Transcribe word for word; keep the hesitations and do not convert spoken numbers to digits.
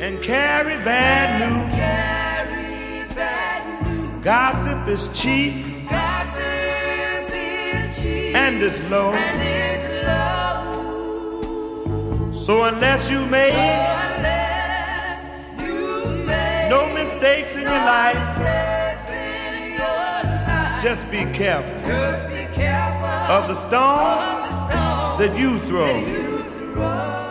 and carry bad news. Carry bad news. Gossip is cheap. Gossip is cheap. And it's low. And it's low. So unless you made, so unless you made no mistakes in no your life, mistakes in your life, just be careful. Just be careful Of the stones of the stones that you throw. That you throw.